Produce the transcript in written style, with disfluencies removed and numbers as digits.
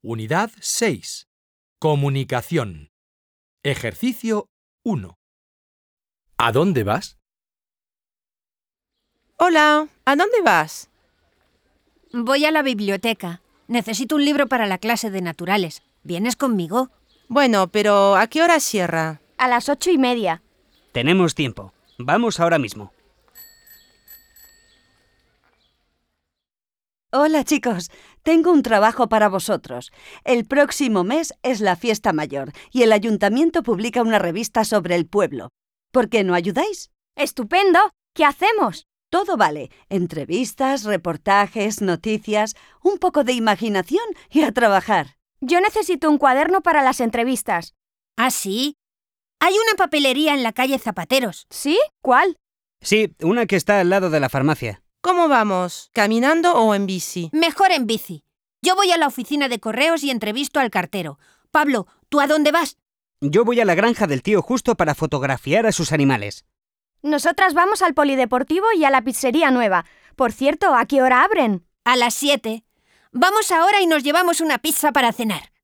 Unidad 6. Comunicación. Ejercicio 1. ¿A dónde vas? Hola, ¿a dónde vas? Voy a la biblioteca. Necesito un libro para la clase de naturales. ¿Vienes conmigo? Bueno, pero ¿a qué hora cierra? A las 8:30. Tenemos tiempo. Vamos ahora mismo. Hola chicos, tengo un trabajo para vosotros. El próximo mes es la fiesta mayor y el ayuntamiento publica una revista sobre el pueblo. ¿Por qué no ayudáis? ¡Estupendo! ¿Qué hacemos? Todo vale. Entrevistas, reportajes, noticias, un poco de imaginación y a trabajar. Yo necesito un cuaderno para las entrevistas. ¿Ah, sí? Hay una papelería en la calle Zapateros. ¿Sí? ¿Cuál? Sí, una que está al lado de la farmacia. ¿Cómo vamos? ¿Caminando o en bici? Mejor en bici. Yo voy a la oficina de correos y entrevisto al cartero. Pablo, ¿tú a dónde vas? Yo voy a la granja del tío Justo para fotografiar a sus animales. Nosotras vamos al polideportivo y a la pizzería nueva. Por cierto, ¿a qué hora abren? A las 7. Vamos ahora y nos llevamos una pizza para cenar.